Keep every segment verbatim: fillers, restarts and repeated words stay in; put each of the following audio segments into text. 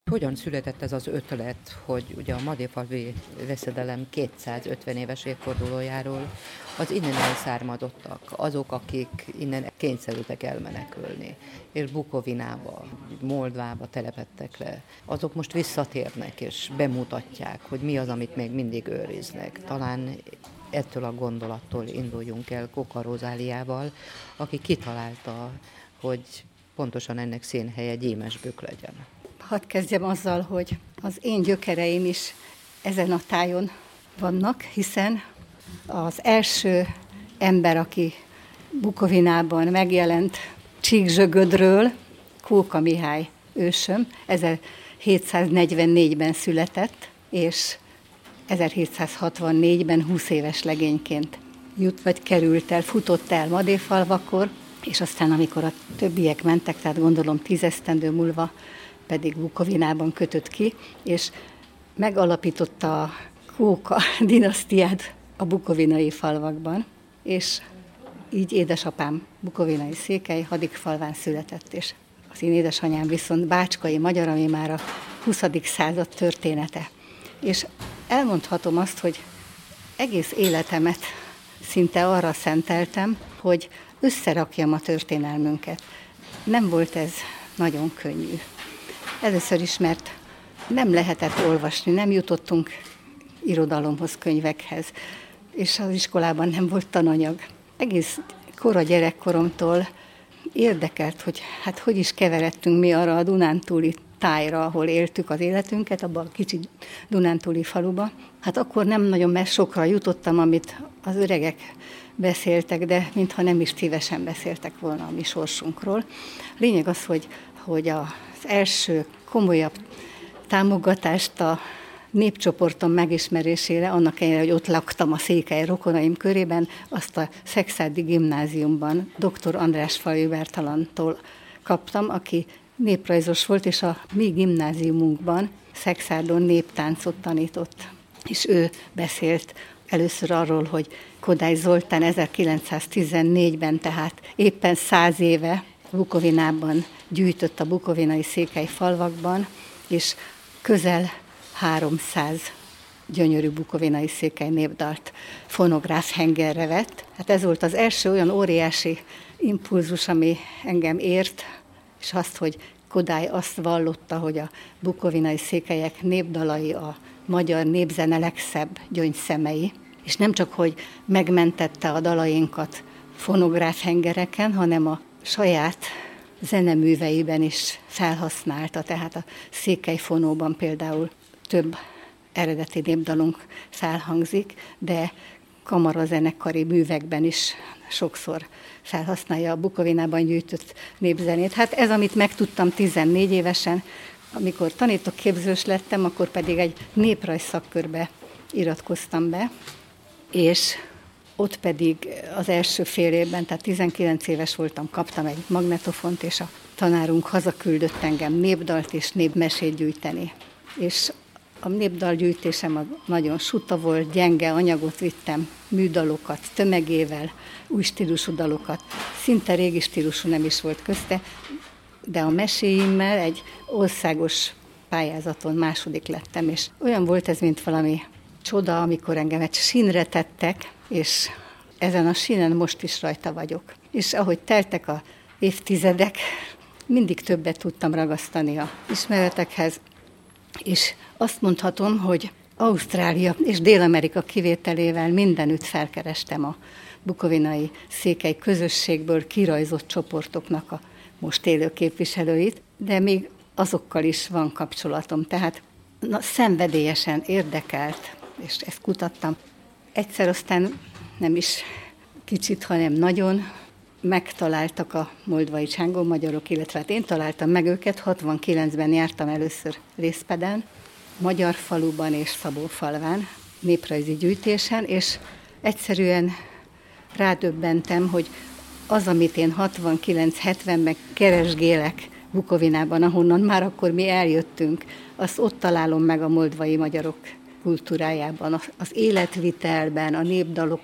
Hogyan született ez az ötlet, hogy ugye a Madéfalvi veszedelem kétszázötven éves évfordulójáról az innen elszármazottak, azok, akik innen kényszerültek elmenekülni, és Bukovinába, Moldvába telepedtek le, azok most visszatérnek és bemutatják, hogy mi az, amit még mindig őriznek. Talán ettől a gondolattól induljunk el Kóka Rozáliával, aki kitalálta, hogy pontosan ennek színhelye Gyímesbükk legyen. Hadd kezdjem azzal, hogy az én gyökereim is ezen a tájon vannak, hiszen az első ember, aki Bukovinában megjelent Csíkzsögödről, Kóka Mihály ősöm, ezerhétszáznegyvennégyben született, és ezerhétszázhatvannégyben húsz éves legényként jut, vagy került el, futott el Madéfalvakor, és aztán amikor a többiek mentek, tehát gondolom tíz esztendő múlva pedig Bukovinában kötött ki, és megalapította a Kóka dinasztiát a bukovinai falvakban, és így édesapám bukovinai Székely Hadikfalván született, és az én édesanyám viszont bácskai magyar, ami már a huszadik század története. És elmondhatom azt, hogy egész életemet szinte arra szenteltem, hogy összerakjam a történelmünket. Nem volt ez nagyon könnyű. Először is, mert nem lehetett olvasni, nem jutottunk irodalomhoz, könyvekhez, és az iskolában nem volt tananyag. Egész kora gyerekkoromtól érdekelt, hogy hát hogy is keveredtünk mi arra a dunántúli tájra, ahol éltük az életünket, abban a kicsi dunántúli faluba. Hát akkor nem nagyon, mert sokra jutottam, amit az öregek beszéltek, de mintha nem is szívesen beszéltek volna a mi sorsunkról. Lényeg az, hogy, hogy az első komolyabb támogatást a népcsoportom megismerésére, annak ellenére, hogy ott laktam a Székely rokonaim körében, azt a Szekszárdi gimnáziumban dr. András Falvi Bertalantól kaptam, aki néprajzos volt, és a mi gimnáziumunkban Szekszárdon néptáncot tanított. És ő beszélt először arról, hogy Kodály Zoltán ezerkilencszáztizennégyben, tehát éppen száz éve Bukovinában gyűjtött a bukovinai székely falvakban, és közel háromszáz gyönyörű bukovinai székely népdalt fonográf hengerre vett. Hát ez volt az első olyan óriási impulzus, ami engem ért, és azt, hogy Kodály azt vallotta, hogy a bukovinai székelyek népdalai a magyar népzene legszebb gyöngyszemei, és nem csak, hogy megmentette a dalainkat fonográf hengereken, hanem a saját zeneműveiben is felhasználta, tehát a székelyfonóban például több eredeti népdalunk felhangzik, de kamarazenekari művekben is sokszor felhasználja a Bukovinában gyűjtött népzenét. Hát ez, amit megtudtam tizennégy évesen, amikor tanítóképzős lettem, akkor pedig egy néprajz szakkörbe iratkoztam be, és ott pedig az első fél évben, tehát tizenkilenc éves voltam, kaptam egy magnetofont, és a tanárunk hazaküldött engem népdalt és népmesét gyűjteni. És a népdalgyűjtésem nagyon suta volt, gyenge anyagot vittem, műdalokat, tömegével, új stílusú dalokat. Szinte régi stílusú nem is volt közte, de a meséimmel egy országos pályázaton második lettem, és olyan volt ez, mint valami csoda, amikor engem egy sínre tettek, és ezen a sínen most is rajta vagyok. És ahogy teltek a évtizedek, mindig többet tudtam ragasztani a ismeretekhez, és azt mondhatom, hogy Ausztrália és Dél-Amerika kivételével mindenütt felkerestem a bukovinai székely közösségből kirajzott csoportoknak a most élő képviselőit, de még azokkal is van kapcsolatom. Tehát na, szenvedélyesen érdekelt, és ezt kutattam. Egyszer aztán nem is kicsit, hanem nagyon megtaláltak a moldvai csángó magyarok, illetve hát én találtam meg őket, hatvankilencben jártam először Részpeden, Magyarfaluban és Szabófalván, néprajzi gyűjtésen, és egyszerűen rádöbbentem, hogy az, amit én hatvankilenc-hetvenben keresgélek Bukovinában, ahonnan már akkor mi eljöttünk, azt ott találom meg a moldvai magyarok kultúrájában, az életvitelben, a népdalok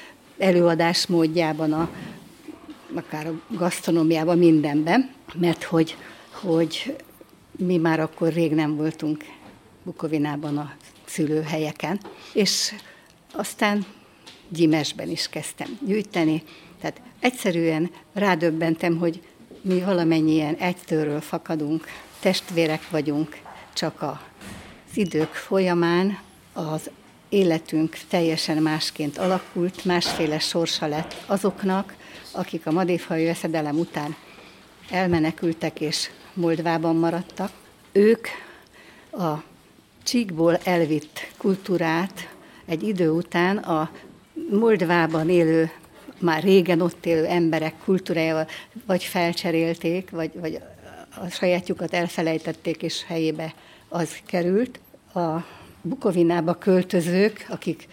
előadásmódjában, a, akár a gasztronómiában, mindenben, mert hogy, hogy mi már akkor rég nem voltunk Bukovinában a szülőhelyeken, és aztán Gyimesben is kezdtem gyűjteni, tehát egyszerűen rádöbbentem, hogy mi valamennyien egy tőről fakadunk, testvérek vagyunk, csak az idők folyamán az életünk teljesen másként alakult, másféle sorsa lett azoknak, akik a madéfalvi veszedelem után elmenekültek és Moldvában maradtak. Ők a Csíkból elvitt kultúrát egy idő után a Moldvában élő, már régen ott élő emberek kultúrájával vagy felcserélték, vagy, vagy a sajátjukat elfelejtették, és helyébe az került. A Bukovinába költözők, akik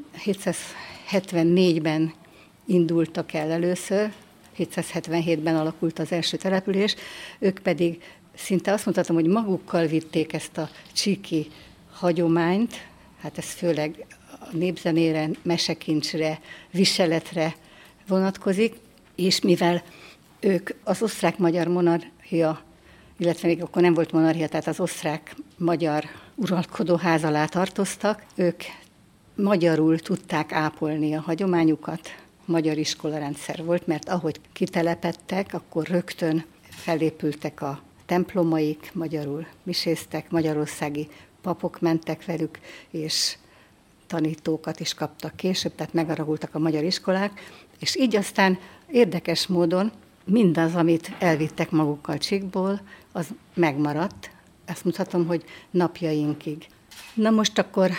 hétszázhetvennégyben indultak el először, hétszázhetvenhétben alakult az első település, ők pedig szinte azt mondhatom, hogy magukkal vitték ezt a csíki hagyományt, hát ez főleg a népzenére, mesekincsre, viseletre vonatkozik, és mivel ők az osztrák-magyar monarchia, illetve még akkor nem volt monarchia, tehát az osztrák-magyar uralkodóház alá tartoztak, ők magyarul tudták ápolni a hagyományukat, magyar iskolarendszer volt, mert ahogy kitelepedtek, akkor rögtön felépültek a templomaik, magyarul miséztek, magyarországi papok mentek velük, és tanítókat is kaptak később, tehát megaragultak a magyar iskolák, és így aztán érdekes módon mindaz, amit elvittek magukkal Csíkból, az megmaradt. Ezt mondhatom, hogy napjainkig. Na most akkor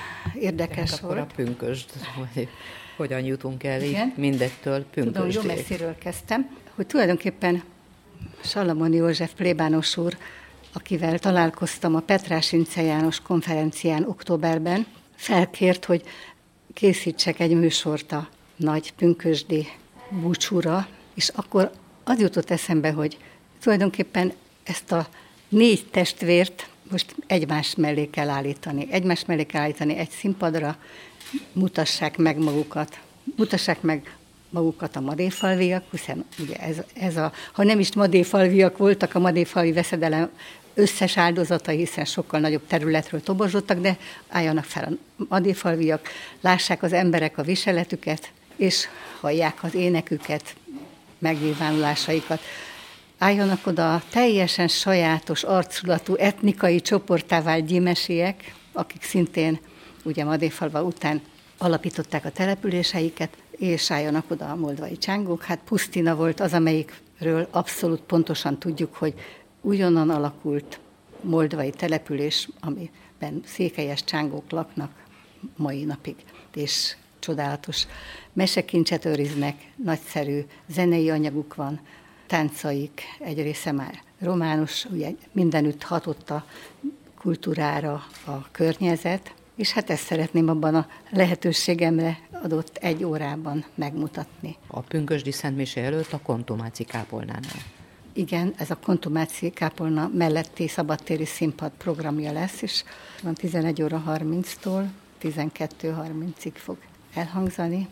érdekes hát volt. Akkor a pünkösd, hogy hogyan jutunk el Igen? így mindettől pünkösdig. Tudom, jó messziről kezdtem, hogy tulajdonképpen Salamon József plébános úr, akivel találkoztam a Petrás Ince János konferencián októberben, felkért, hogy készítsek egy műsort a nagy pünkösdi búcsúra, és akkor az jutott eszembe, hogy tulajdonképpen ezt a négy testvért most egymás mellé kell állítani. Egymás mellé kell állítani egy színpadra, mutassák meg magukat, mutassák meg magukat a madéfalviak, hiszen ugye ez, ez a, ha nem is madéfalviak voltak, a madéfalvi veszedelem összes áldozatai, hiszen sokkal nagyobb területről toborzottak, de álljanak fel a madéfalviak, lássák az emberek a viseletüket, és hallják az éneküket, megnyilvánulásaikat. Álljanak oda a teljesen sajátos arculatú etnikai csoporttá vált gyimesiek, akik szintén ugye Madéfalva után alapították a településeiket, és álljanak oda a moldvai csángók. Hát Pusztina volt az, amelyikről abszolút pontosan tudjuk, hogy ugyanan alakult moldvai település, amiben székelyes csángók laknak mai napig, és csodálatos mesekincset őriznek, nagyszerű zenei anyaguk van, táncaik egy része már románus, ugye mindenütt hatott a kultúrára a környezet, és hát ezt szeretném abban a lehetőségemre adott egy órában megmutatni. A pünkösdi szentmise előtt a kontumáci kápolnánál. Igen, ez a kontumáci kápolna melletti szabadtéri színpad programja lesz, és van tizenegy óra harminctól tizenkettő harmincig fog elhangzani.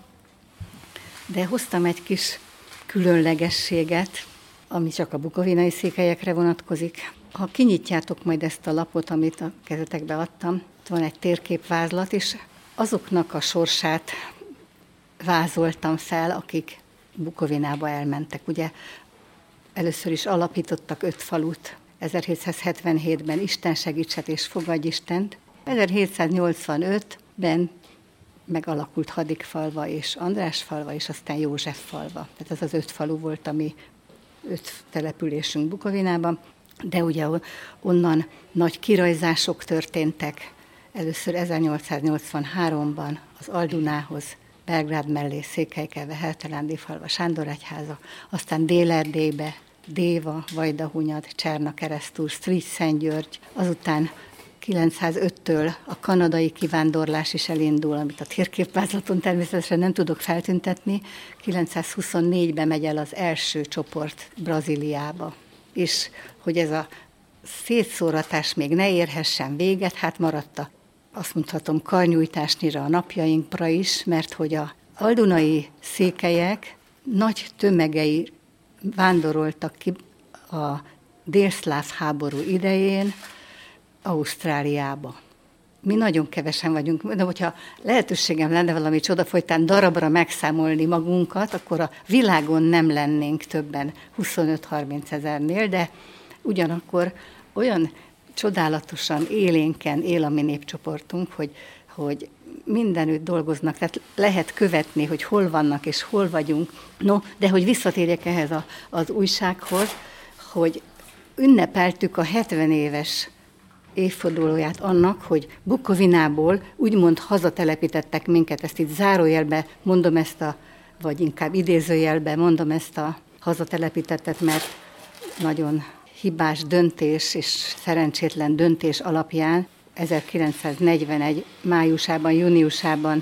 De hoztam egy kis különlegességet, ami csak a bukovinai székelyekre vonatkozik. Ha kinyitjátok majd ezt a lapot, amit a kezetekbe adtam, van egy térképvázlat, és azoknak a sorsát vázoltam fel, akik Bukovinába elmentek. Ugye először is alapítottak öt falut, ezerhétszázhetvenhétben Isten segítset és fogadj Istent. ezerhétszáznyolcvanötben megalakult Hadikfalva és Andrásfalva, és aztán Józseffalva. Tehát ez az öt falu volt, ami öt településünk Bukovinában, de ugye onnan nagy kirajzások történtek. Először ezernyolcszáznyolcvanháromban az Aldunához, Belgrád mellé Székelykelve, Heltelándifalva, Sándoregyháza, aztán Dél-Erdélybe, Déva, Vajdahunyad, Cserna Keresztúr, Sztrij-Szentgyörgy, azután kilencszázöttől a kanadai kivándorlás is elindul, amit a térképvázlaton természetesen nem tudok feltüntetni. kilencszázhuszonnégyben megy el az első csoport Brazíliába. És hogy ez a szétszóratás még ne érhessen véget, hát maradt a, azt mondhatom, karnyújtásnyira a napjainkra is, mert hogy a aldunai székelyek nagy tömegei vándoroltak ki a délszláv háború idején Ausztráliába. Mi nagyon kevesen vagyunk, de hogyha lehetőségem lenne valami csoda folytán darabra megszámolni magunkat, akkor a világon nem lennénk többen huszonöt-harminc ezernél, de ugyanakkor olyan csodálatosan élénken él a mi népcsoportunk, hogy, hogy mindenütt dolgoznak, tehát lehet követni, hogy hol vannak és hol vagyunk. No, de hogy visszatérjek ehhez a, az újsághoz, hogy ünnepeltük a hetven éves évfordulóját annak, hogy Bukovinából úgymond hazatelepítettek minket, ezt itt zárójelbe mondom ezt a, vagy inkább idézőjelbe mondom ezt a hazatelepítettet, mert nagyon hibás döntés és szerencsétlen döntés alapján ezerkilencszáznegyvenegy májusában, júniusában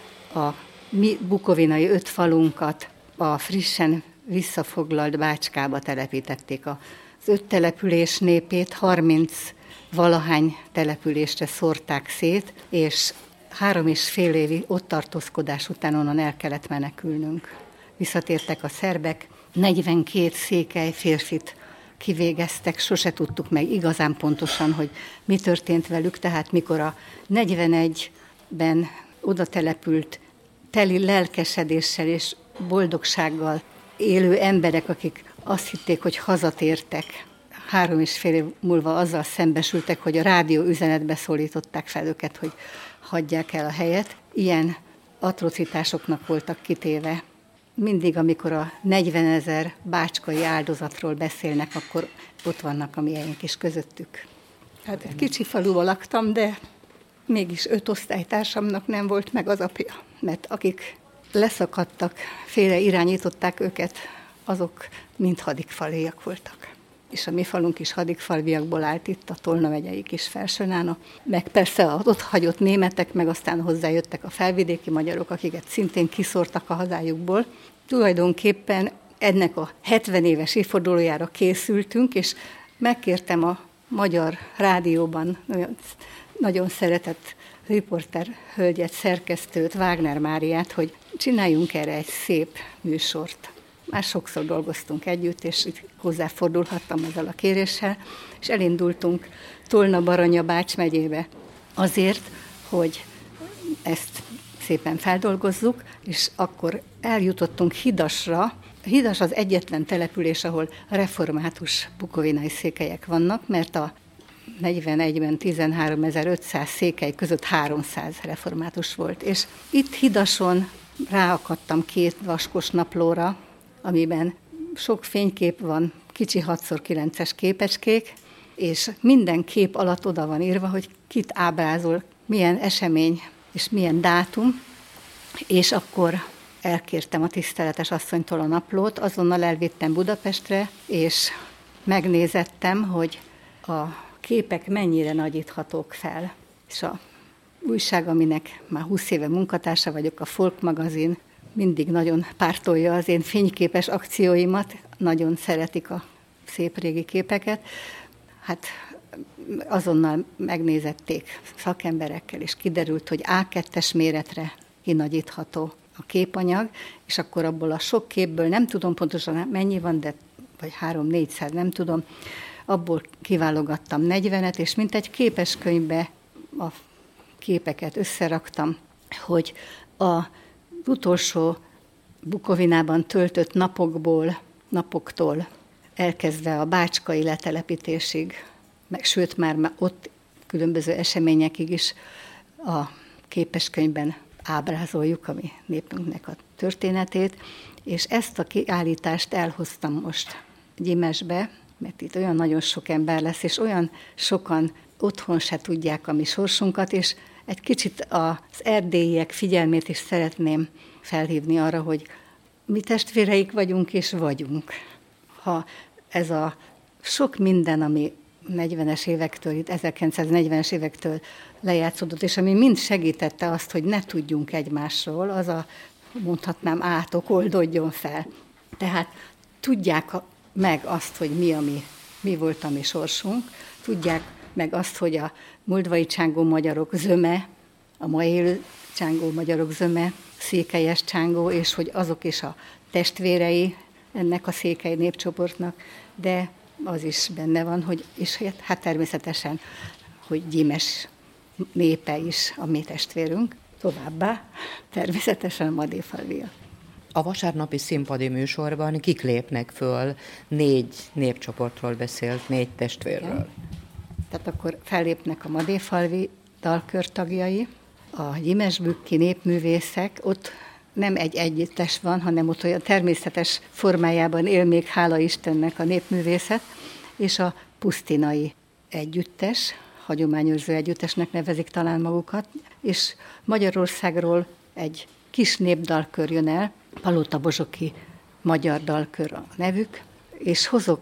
a mi bukovinai öt falunkat a frissen visszafoglalt Bácskába telepítették. Az öt település népét harminc valahány településre szórták szét, és három és fél évi ott tartózkodás után onnan el kellett menekülnünk. Visszatértek a szerbek, negyvenkét székely férfit kivégeztek, sose tudtuk meg igazán pontosan, hogy mi történt velük, tehát mikor a negyvenegyben oda települt teli lelkesedéssel és boldogsággal élő emberek, akik azt hitték, hogy hazatértek, három és fél év múlva azzal szembesültek, hogy a rádió üzenetbe szólították fel őket, hogy hagyják el a helyet. Ilyen atrocitásoknak voltak kitéve. Mindig, amikor a negyvenezer bácskai áldozatról beszélnek, akkor ott vannak a miénk is közöttük. Hát egy kicsi faluban laktam, de mégis öt osztálytársamnak nem volt meg az apja. Mert akik leszakadtak, félre irányították őket, azok mind hadikfaliak voltak. És a mi falunk is hadikfalviakból állt itt, a Tolna megyei kis Felsőnána, meg persze az ott hagyott németek, meg aztán hozzájöttek a felvidéki magyarok, akiket szintén kiszórtak a hazájukból. Tulajdonképpen ennek a hetven éves évfordulójára készültünk, és megkértem a magyar rádióban nagyon, nagyon szeretett riporter hölgyet, szerkesztőt, Wagner Máriát, hogy csináljunk erre egy szép műsort. Már sokszor dolgoztunk együtt, és itt hozzáfordulhattam ezzel a kéréssel, és elindultunk Tolna-Baranya-Bács megyébe azért, hogy ezt szépen feldolgozzuk, és akkor eljutottunk Hidasra. Hidas az egyetlen település, ahol református bukovinai székelyek vannak, mert a negyvenegyben tizenháromezer-ötszáz székely között háromszáz református volt. És itt Hidason ráakadtam két vaskos naplóra, amiben sok fénykép van, kicsi hat szor kilences képecskék, és minden kép alatt oda van írva, hogy kit ábrázol, milyen esemény és milyen dátum, és akkor elkértem a tiszteletes asszonytól a naplót, azonnal elvittem Budapestre, és megnézettem, hogy a képek mennyire nagyíthatók fel. És a újság, aminek már húsz éve munkatársa vagyok, a Folk magazin, mindig nagyon pártolja az én fényképes akcióimat, nagyon szeretik a szép régi képeket. Hát azonnal megnézették szakemberekkel, és kiderült, hogy á kettes méretre kinagyítható a képanyag, és akkor abból a sok képből, nem tudom pontosan mennyi van, de vagy három-négyszáz, nem tudom, abból kiválogattam negyvenet, és mint egy képeskönyvbe a képeket összeraktam, hogy a utolsó Bukovinában töltött napokból, napoktól elkezdve a bácskai letelepítésig, meg sőt már ott különböző eseményekig is a képeskönyvben ábrázoljuk a mi népünknek a történetét, és ezt a kiállítást elhoztam most Gyimesbe, mert itt olyan nagyon sok ember lesz, és olyan sokan otthon se tudják a mi sorsunkat, és egy kicsit az erdélyiek figyelmét is szeretném felhívni arra, hogy mi testvéreik vagyunk és vagyunk. Ha ez a sok minden, ami negyvenes évektől, itt ezerkilencszáznegyvenes évektől lejátszódott, és ami mind segítette azt, hogy ne tudjunk egymásról, az a, mondhatnám, átok oldódjon fel. Tehát tudják meg azt, hogy mi, a mi, mi volt a mi sorsunk, tudják meg azt, hogy a moldvai csángó magyarok zöme, a ma élő csángó magyarok zöme, székelyes csángó, és hogy azok is a testvérei ennek a székely népcsoportnak, de az is benne van, hogy, és hát természetesen, hogy gyímes népe is a mi testvérünk. Továbbá természetesen a madéfalviak. A vasárnapi színpadi műsorban kik lépnek föl? Négy népcsoportról beszélt, négy testvérről. Igen. Tehát akkor fellépnek a madéfalvi dalkör tagjai, a gyimesbükki népművészek, ott nem egy együttes van, hanem ott olyan természetes formájában él még, hála Istennek, a népművészet, és a pusztinai együttes, hagyományőrző együttesnek nevezik talán magukat, és Magyarországról egy kis népdalkör jön el, Palota-Bozsoki magyar dalkör a nevük, és hozok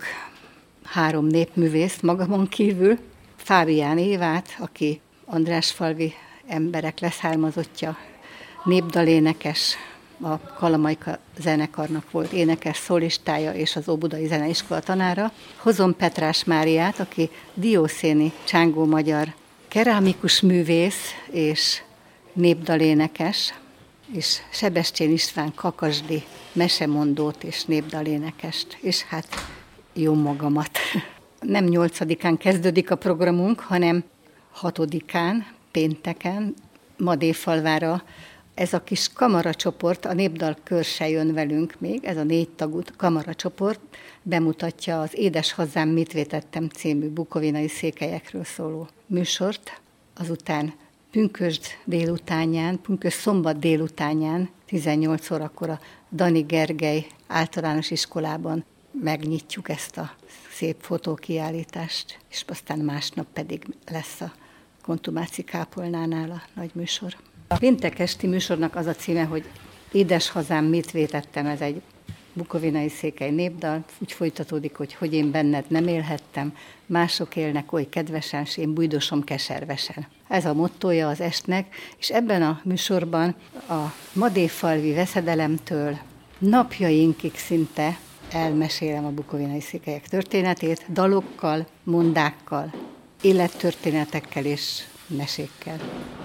három népművészt magamon kívül, Fábián Évát, aki Andrásfalvi emberek leszármazottja, népdalénekes, a Kalamajka zenekarnak volt énekes szólistája és az Óbudai Zeneiskola tanára. Hozom Petrás Máriát, aki diószéni csángó magyar kerámikus művész és népdalénekes, és Sebestyén István kakasdi mesemondót és népdalénekest, és hát jó magamat. Nem nyolcadikán kezdődik a programunk, hanem hatodikán, pénteken, Madéfalvára. Ez a kis kamaracsoport, a népdalkör se jön velünk még, ez a négy tagú kamaracsoport bemutatja az Édes hazám, mit vétettem című bukovinai székelyekről szóló műsort. Azután pünkösd délutánján, pünkösd szombat délutánján, tizennyolc órakor a Dani Gergely általános iskolában megnyitjuk ezt a szép fotókiállítást, és aztán másnap pedig lesz a Kontumáci kápolnánál a nagy műsor. A péntek esti műsornak az a címe, hogy Édes hazám, mit vétettem, ez egy bukovinai székely népdal, úgy folytatódik, hogy hogy én benned nem élhettem, mások élnek oly kedvesen, s én bújdosom keservesen. Ez a mottója az estnek, és ebben a műsorban a madéfalvi veszedelemtől napjainkig szinte elmesélem a bukovinai székelyek történetét, dalokkal, mondákkal, élettörténetekkel és mesékkel.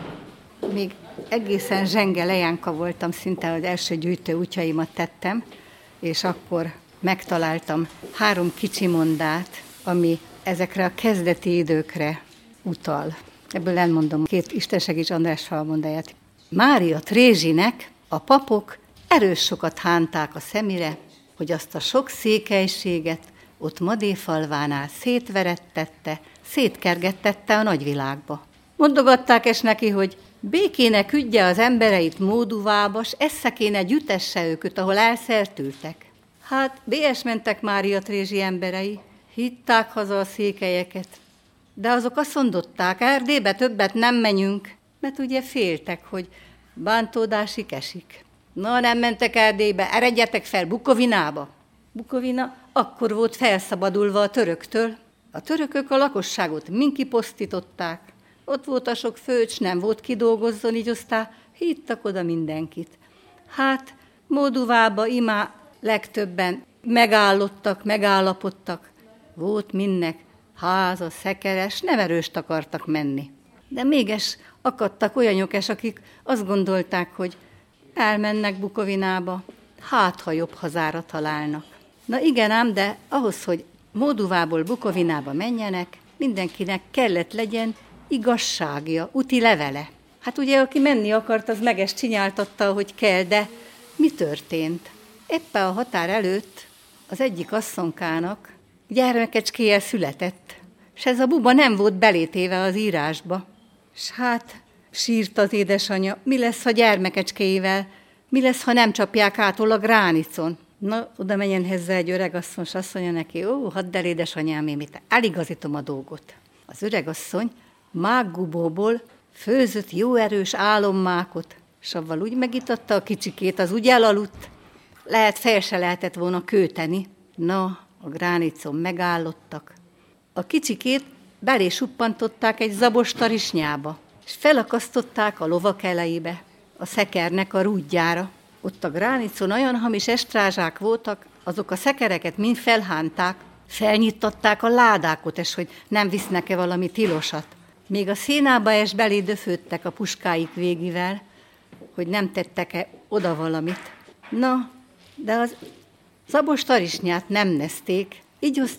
Még egészen zsenge lejánka voltam, szinte az első gyűjtő útjaimat tettem, és akkor megtaláltam három kicsi mondát, ami ezekre a kezdeti időkre utal. Ebből elmondom két Isten segíts András falmondáját. Mária Trézsinek a papok erős sokat hánták a szemire, hogy azt a sok székelységet ott Madéfalvánál szétverettette, szétkergettette a nagyvilágba. Mondogatták es neki, hogy békéne küldje az embereit Móduvába, s eszekéne gyütesse őket, ahol elszertültek. Hát, bélyes mentek Mária Trézsi emberei, hitták haza a székelyeket, de azok azt mondották, Erdélybe többet nem menjünk, mert ugye féltek, hogy bántódásig esik. Na, nem mentek Erdélybe, eredjetek fel Bukovinába. Bukovina akkor volt felszabadulva a töröktől. A törökök a lakosságot mind kiposztították, ott volt a sok főcs, nem volt kidolgozzon, így aztán hittak oda mindenkit. Hát Móduvába imá legtöbben megállottak, megállapodtak. Volt mindnek háza, szekeres, nem erőst akartak menni. De mégis akadtak olyanok es, akik azt gondolták, hogy elmennek Bukovinába, hát ha jobb hazára találnak. Na igen ám, de ahhoz, hogy Móduvából Bukovinába menjenek, mindenkinek kellett legyen igazságja, úti levele. Hát ugye, aki menni akart, az meges csinyáltatta, hogy kell, de mi történt? Éppen a határ előtt az egyik asszonkának gyermekecskéje született, és ez a buba nem volt belétéve az írásba. S hát sírt az édesanyja, mi lesz a gyermekecskéivel, mi lesz, ha nem csapják ától a gránicon. Na, oda menjen hozzá egy öregasszony, s azt mondja neki, ó, hadd el édesanyám, én mit eligazítom a dolgot. Az öregasszony mággubóból főzött jó erős álommákot, s avval úgy megitatta a kicsikét, az úgy elaludt, lehet fel se lehetett volna kőteni. Na, a gránicon megállottak. A kicsikét belé suppantották egy zabos tarisnyába, és felakasztották a lovak elejébe, a szekernek a rúdjára. Ott a gránicon olyan hamis estrázsák voltak, azok a szekereket mind felhánták, felnyittatták a ládákot, és hogy nem visznek-e valami tilosat. Még a szénába es belé döfődtek a puskáik végivel, hogy nem tettek-e oda valamit. Na, de az zabos tarisnyát nem nezték, így aztán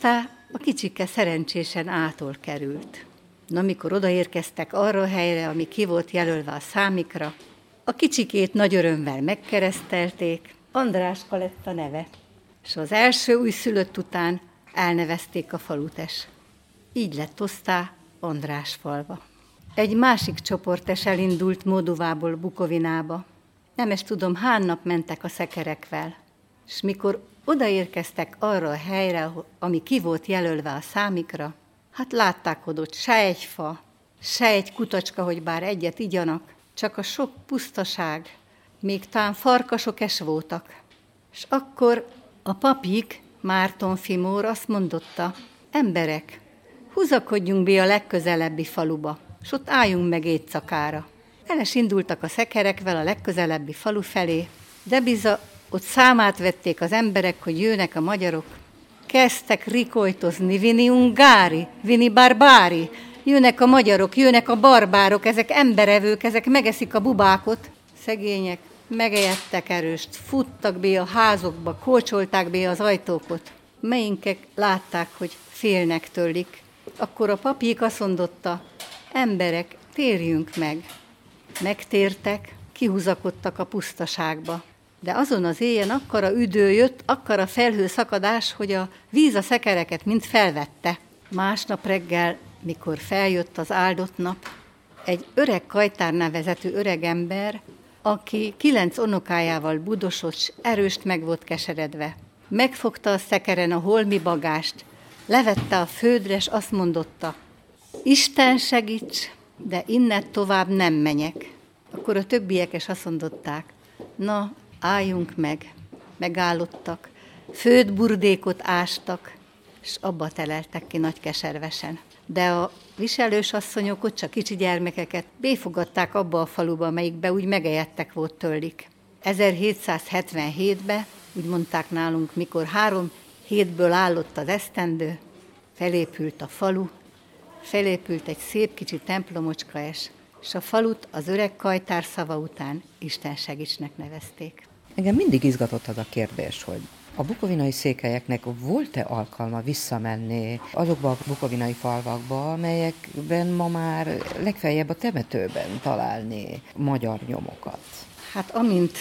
A kicsike szerencsésen ától került. Na, mikor odaérkeztek arra a helyre, ami ki volt jelölve a számikra, a kicsikét nagy örömmel megkeresztelték, Andráska lett a neve, és az első újszülött után elnevezték a falutes. Így lett osztá Andrásfalva. Egy másik csoportes elindult Moldóvából Bukovinába. Nem is tudom, hány nap mentek a szekerekvel, és mikor odaérkeztek arra a helyre, ami ki volt jelölve a számikra, hát látták, hogy ott se egy fa, se egy kutacska, hogy bár egyet igyanak, csak a sok pusztaság, még talán farkasok es voltak. És akkor a papik, Márton Fimór azt mondotta, emberek, húzakodjunk be a legközelebbi faluba, és ott álljunk meg éjszakára. Eles indultak a szekerekvel a legközelebbi falu felé, de biza ott számát vették az emberek, hogy jönnek a magyarok. Kezdtek rikolytozni, vini ungári, vini barbári. Jönnek a magyarok, jönnek a barbárok, ezek emberevők, ezek megeszik a bubákot. Szegények megejedtek erőst, futtak be a házokba, kócsolták be az ajtókot. Melyinkek látták, hogy félnek tőlik. Akkor a papik azt mondotta, emberek, térjünk meg. Megtértek, kihúzakodtak a pusztaságba. De azon az éjjel akkora üdő jött, akkora felhőszakadás, hogy a víz a szekereket mind felvette. Másnap reggel, mikor feljött az áldott nap, egy öreg Kajtár nevezetű öregember, aki kilenc unokájával budosott, s erőst meg volt keseredve. Megfogta a szekeren a holmi bagást, levette a földre, s azt mondotta, Isten segíts, de innen tovább nem menyek. Akkor a többiek is azt mondották, na, álljunk meg. Megállottak, földburdékot ástak, és abba teleltek ki nagy keservesen. De a viselős asszonyok ott csak kicsi gyermekeket béfogadták abba a faluba, amelyikbe úgy megejedtek volt tőlik. ezerhétszázhetvenhétben, úgy mondták nálunk, mikor három hétből állott az esztendő, felépült a falu, felépült egy szép kicsi templomocska, és és a falut az öreg Kajtár szava után Isten segítsnek nevezték. Engem mindig izgatott az a kérdés, hogy a bukovinai székelyeknek volt-e alkalma visszamenni azokba a bukovinai falvakba, amelyekben ma már legfeljebb a temetőben találni magyar nyomokat? Hát amint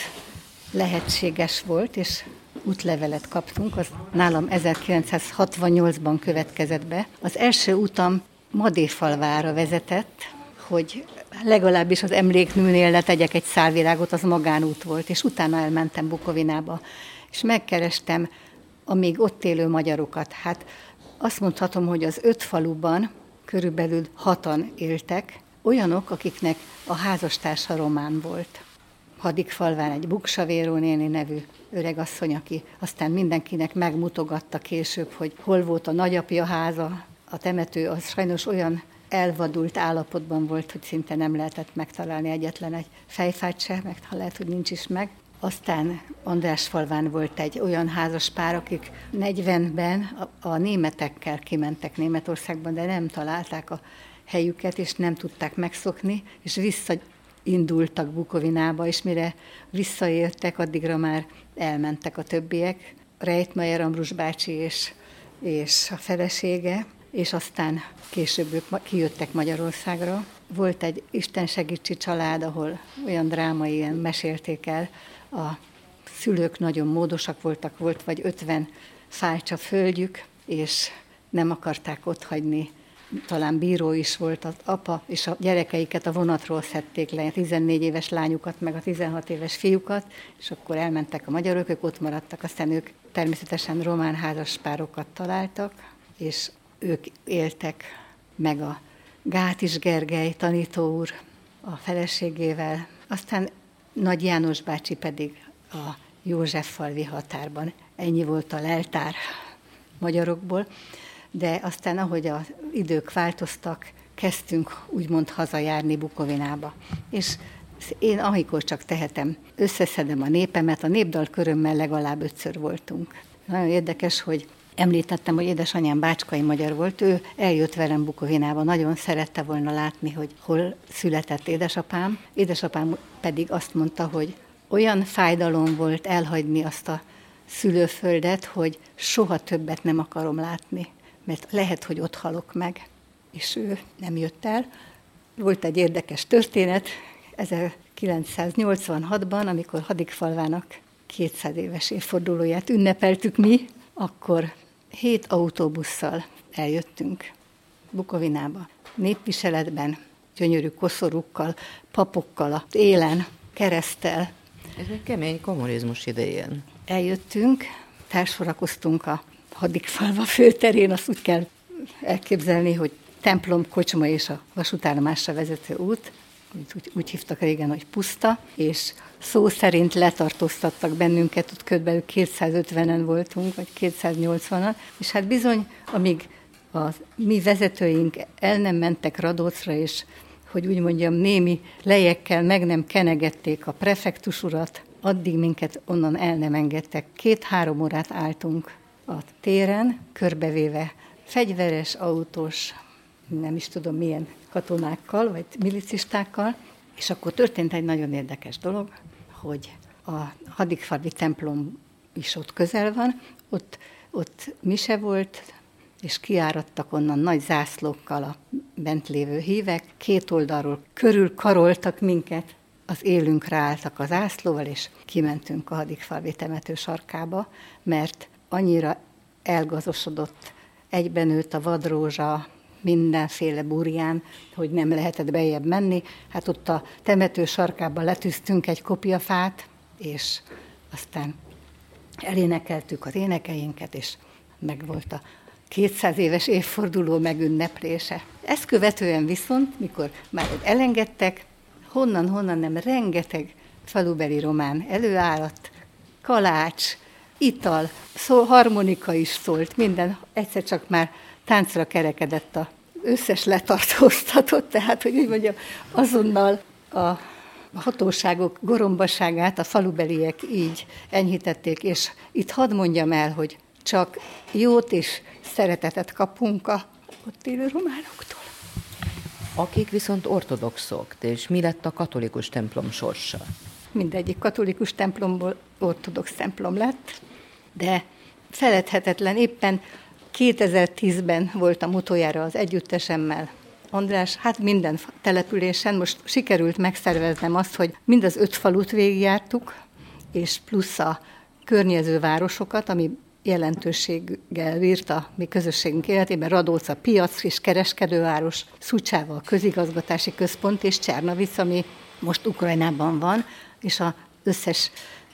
lehetséges volt, és útlevelet kaptunk, az nálam ezerkilencszázhatvannyolcban következett be. Az első utam Madéfalvára vezetett, hogy legalábbis az emlékműnél ne tegyek egy szálvirágot, az magánút volt, és utána elmentem Bukovinába, és megkerestem a még ott élő magyarokat. Hát azt mondhatom, hogy az öt faluban körülbelül hatan éltek, olyanok, akiknek a házastársa román volt. Hadikfalván egy Buksavéró néni nevű öregasszony, aki aztán mindenkinek megmutogatta később, hogy hol volt a nagyapja háza. A temető az sajnos olyan elvadult állapotban volt, hogy szinte nem lehetett megtalálni egyetlen egy fejfát se, meg ha lehet, hogy nincs is meg. Aztán Andrásfalván volt egy olyan házaspár, akik negyvenben a, a németekkel kimentek Németországban, de nem találták a helyüket, és nem tudták megszokni, és visszaindultak Bukovinába, és mire visszaértek, addigra már elmentek a többiek. Reitmeier Ambrus bácsi és, és a felesége, és aztán később ők kijöttek Magyarországra. Volt egy Isten segítsi család, ahol olyan drámai ilyen mesélték el, a szülők nagyon módosak voltak, volt vagy ötven fájcsa földjük, és nem akarták otthagyni. Talán bíró is volt az apa, és a gyerekeiket a vonatról szedték le, a tizennégy éves lányukat, meg a tizenhat éves fiúkat, és akkor elmentek a magyarok, ők ott maradtak, aztán ők természetesen román házaspárokat találtak, és ők éltek meg a Gátis Gergely tanító úr a feleségével, aztán Nagy János bácsi pedig a Józseffalvi határban. Ennyi volt a leltár magyarokból, de aztán ahogy az idők változtak, kezdtünk úgymond hazajárni Bukovinába. És én amikor csak tehetem, összeszedem a népemet, a népdalkörömmel legalább ötször voltunk. Nagyon érdekes, hogy említettem, hogy édesanyám bácskai magyar volt, ő eljött velem Bukovinába, nagyon szerette volna látni, hogy hol született édesapám. Édesapám pedig azt mondta, hogy olyan fájdalom volt elhagyni azt a szülőföldet, hogy soha többet nem akarom látni. mert lehet, hogy ott halok meg. És ő nem jött el. Volt egy érdekes történet, ezerkilencszáznyolcvanhatban, amikor Hadikfalvának kétszáz éves évfordulóját ünnepeltük mi, akkor hét autóbusszal eljöttünk Bukovinába. Népviseletben, gyönyörű koszorúkkal, papokkal, a élen, kereszttel. Ez egy kemény kommunizmus idején. Eljöttünk, társorakoztunk a Hadikfalva főterén, azt úgy kell elképzelni, hogy templom, kocsma és a vasútállomásra vezető út, úgy, úgy hívtak régen, hogy puszta, és szó szerint letartóztattak bennünket, ott körülbelül kétszázötvenen voltunk, vagy kétszáznyolcvanan, és hát bizony, amíg a mi vezetőink el nem mentek Radócra, és hogy úgy mondjam, némi lejekkel meg nem kenegették a prefektus urat, addig minket onnan el nem engedtek. Két-három órát álltunk a téren, körbevéve fegyveres, autós, nem is tudom milyen katonákkal, vagy milicistákkal, és akkor történt egy nagyon érdekes dolog, hogy a Hadikfalvi templom is ott közel van, ott, ott mise volt, és kiáradtak onnan nagy zászlókkal a bent lévő hívek, két oldalról körül karoltak minket, az élünkre álltak az zászlóval, és kimentünk a Hadikfalvi temető sarkába, mert annyira elgazosodott, egyben nőtt a vadrózsa, mindenféle burján, hogy nem lehetett bejebb menni. Hát ott a temető sarkában letűztünk egy kopiafát, és aztán elénekeltük az énekeinket, és megvolt a kétszáz éves évforduló megünneplése. Ezt követően viszont, mikor már elengedtek, honnan-honnan nem rengeteg falubeli román előállat, kalács, ital, szó, harmonika is szólt, minden, egyszer csak már táncra kerekedett az összes letartóztatott, tehát, hogy úgy mondjam, azonnal a hatóságok gorombaságát a falubeliek így enyhítették, és itt hadd mondjam el, hogy csak jót és szeretetet kapunk a ott élő románoktól. Akik viszont ortodoxok, és mi lett a katolikus templom sorsa? Mindegyik katolikus templomból ortodox templom lett, de feledhetetlen, éppen kétezer-tízben voltam utoljára az együttesemmel, András, hát minden településen most sikerült megszerveznem azt, hogy mind az öt falut végigjártuk, és plusz a környező városokat, ami jelentőséggel bírt a mi közösségünk életében, Radóc a piac és kereskedőváros, Szucsáva a közigazgatási központ, és Csernavic, ami most Ukrajnában van, és az összes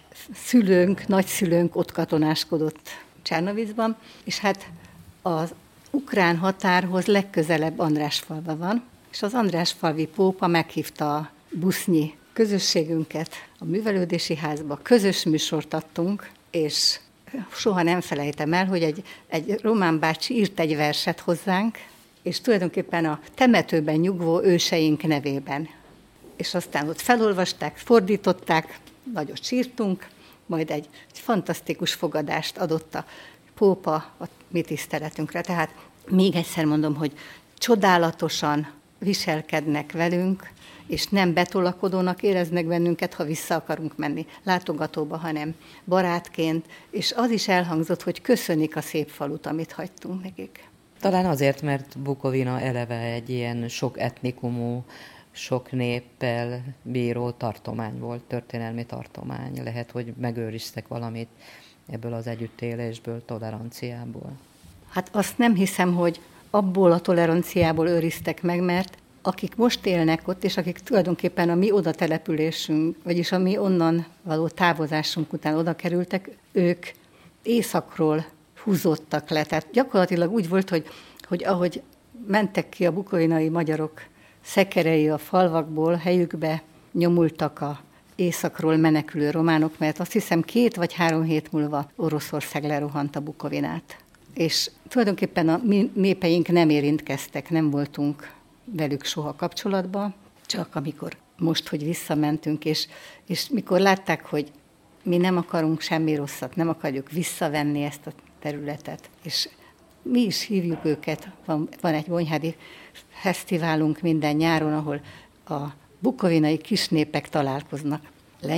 szülőnk, nagyszülőnk ott katonáskodott Csernavicban, és hát az ukrán határhoz legközelebb Andrásfalva van, és az Andrásfalvi pópa meghívta a busznyi közösségünket a művelődési házba, közös műsort adtunk, és soha nem felejtem el, hogy egy, egy román bácsi írt egy verset hozzánk, és tulajdonképpen a temetőben nyugvó őseink nevében. És aztán ott felolvasták, fordították, nagyot sírtunk, majd egy, egy fantasztikus fogadást adott a pópa a mi tiszteletünkre. Tehát még egyszer mondom, hogy csodálatosan viselkednek velünk, és nem betolakodónak éreznek bennünket, ha vissza akarunk menni látogatóba, hanem barátként, és az is elhangzott, hogy köszönik a szép falut, amit hagytunk nekik. Talán azért, mert Bukovina eleve egy ilyen sok etnikumú, sok néppel bíró tartomány volt, történelmi tartomány. Lehet, hogy megőriztek valamit ebből az együttélésből, toleranciából. Hát azt nem hiszem, hogy abból a toleranciából őriztek meg, mert akik most élnek ott, és akik tulajdonképpen a mi oda településünk, vagyis a mi onnan való távozásunk után oda kerültek, ők északról húzódtak le. Tehát gyakorlatilag úgy volt, hogy, hogy ahogy mentek ki a bukovinai magyarok szekerei a falvakból, helyükbe nyomultak a északról menekülő románok, mert azt hiszem két vagy három hét múlva Oroszország lerohant a Bukovinát. És tulajdonképpen a mi népeink nem érintkeztek, nem voltunk velük soha kapcsolatban, csak amikor most, hogy visszamentünk, és, és mikor látták, hogy mi nem akarunk semmi rosszat, nem akarjuk visszavenni ezt a területet, és mi is hívjuk őket, van, van egy Bonyhádi fesztiválunk minden nyáron, ahol a bukovinai kisnépek találkoznak.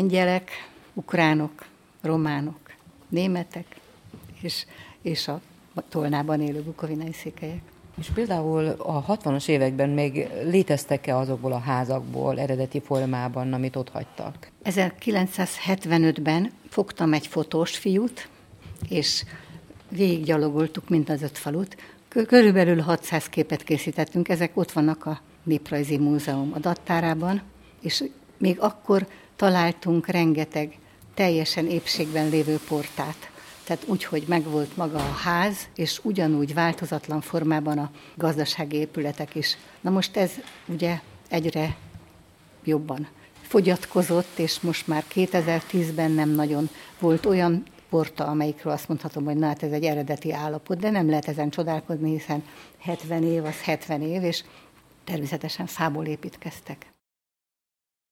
Lengyelek, ukránok, románok, németek, és, és a Tolnában élő bukovinai székelyek. És például a hatvanas években még léteztek-e azokból a házakból eredeti formában, amit ott hagytak? ezerkilencszázhetvenötben fogtam egy fotós fiút, és végiggyalogoltuk mind az öt falut. Körülbelül hatszáz képet készítettünk, ezek ott vannak a Néprajzi Múzeum adattárában, és még akkor találtunk rengeteg teljesen épségben lévő portát. Tehát úgy, hogy megvolt maga a ház, és ugyanúgy változatlan formában a gazdasági épületek is. Na most ez ugye egyre jobban fogyatkozott, és most már kétezer-tízben nem nagyon volt olyan porta, amelyikről azt mondhatom, hogy na hát ez egy eredeti állapot, de nem lehet ezen csodálkozni, hiszen hetven év az hetven év, és természetesen fából építkeztek.